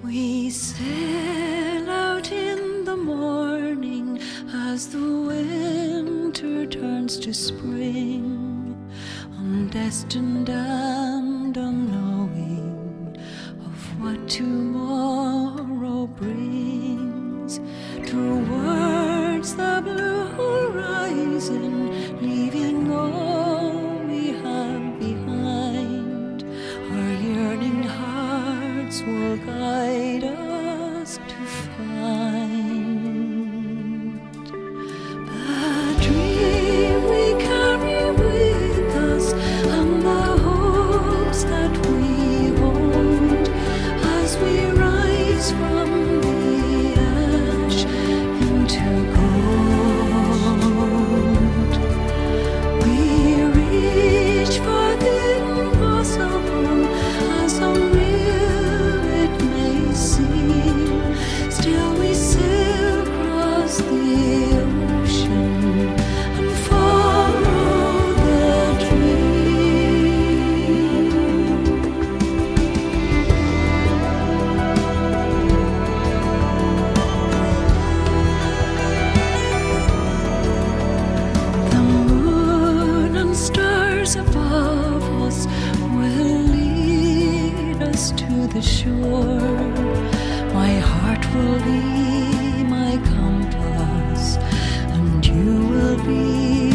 We sail out in the morning as the winter turns to spring, undestined and unknowing of what tomorrow brings. Through words the blue horizon, leaving all we have behind, our yearning hearts will guide us to find the dream we carry with us and the hopes that we hold as we rise from the ash into gold. We reach for the impossible, as unreal it may seem. Still we sail across the ocean and follow the dream. The moon and stars above us will lead us to the shore. My heart will be my compass, and you will be